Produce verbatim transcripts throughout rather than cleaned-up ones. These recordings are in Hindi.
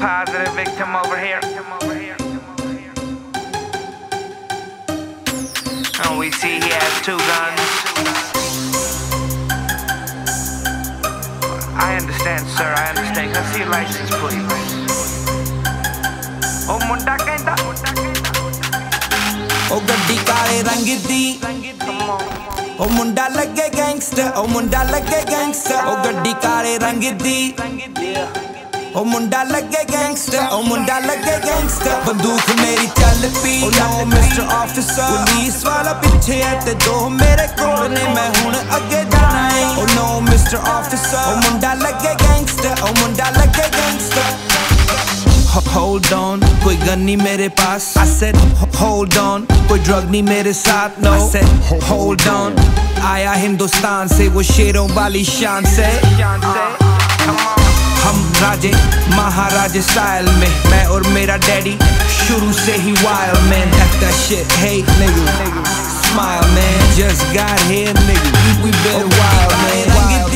positive victim over here. And we see he has two guns. I understand, sir, I understand. Can I see your license, please? Oh, munda kenda. Oh, gaddi kaale rang di. Oh, munda lage gangster. Oh, munda lage gangster. Oh, gaddi kaale rang di. Oh, munda lage gangster. Oh, munda lage gangster. बंदूक मेरी चल पी. Oh no, Mister Officer. Police वाला पीछे है ते दो मेरे कोल ने मैं हुण अगे जाना है. Oh no, Mister Officer. Oh, मुंडा लगे gangster. Oh, मुंडा लगे gangster. Hold on, कोई गन नहीं मेरे पास. I said hold on, कोई ड्रग नहीं मेरे साथ. No, I said hold on. आया हिंदुस्तान से वो शेरों वाली शान से. हम राजे महाराजे स्टाइल में, मैं और मेरा डैडी शुरू से ही wild man. F that shit, hey nigga, smile man, just got here nigga, we been wild man.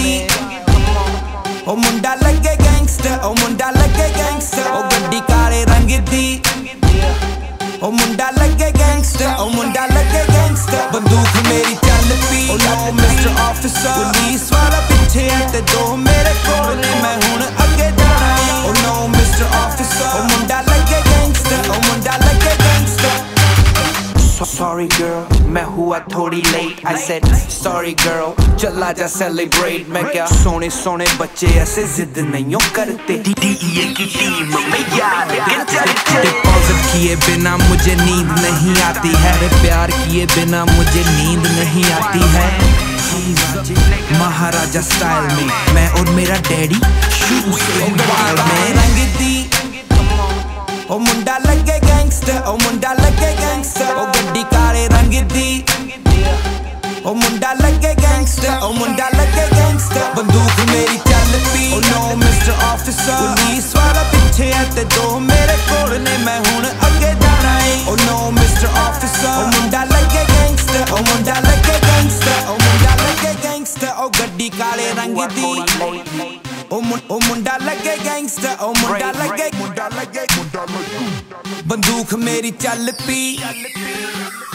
Oh मुंडा लगे gangster, oh मुंडा लगे gangster. Oh गड्डी काले रंग दी. Oh मुंडा लगे gangster, oh मुंडा लगे gangster. बंदूक मेरी चल पी. Oh no, Mister Officer. Police वाला पीछे है ते दो मेरे कोल ने मैं हुण अगे जाना है. Oh no, Mister Officer. Oh मुंडा लगे gangster, oh मुंडा लगे gangster. Sorry girl, मैं हुआ थोड़ी late. I said sorry girl, चला जा celebrate. मैं क्या सोने सोने बच्चे ऐसे जिद नहीं करते. D D E A की टीम में यार डिपॉजिट किए बिना मुझे नींद नहीं आती है. प्यार किए बिना मुझे नींद नहीं आती है. महाराजा स्टाइल में मैं और मेरा डैडी शुरू से wild man. रंग दी. ओ मुंडा लगे गैंगस्टर. ओ मुंडा लगे गैंगस्टर. ओ गड्डी काले रंग दी. ओ मुंडा लगे गैंगस्टर. ओ मुंडा लगे गैंगस्टर. बंदूक मेरी चल पी. Oh no mister officer. Police वाला पीछे है ते दो मेरे कोल ने मैं हुण अगे जाना है. Oh no mister officer. ओ मुंडा लगे गैंगस्टर. ओ मुंडा लगे गैंगस्टर. ओ मुंडा लगे गैंगस्टर. ओ गड्डी काले रंग दी. ओ ओ मुंडा लगे गैंगस्टर. ओ मुंडा लगे मुंडा लगे बंदूक मेरी चल पी.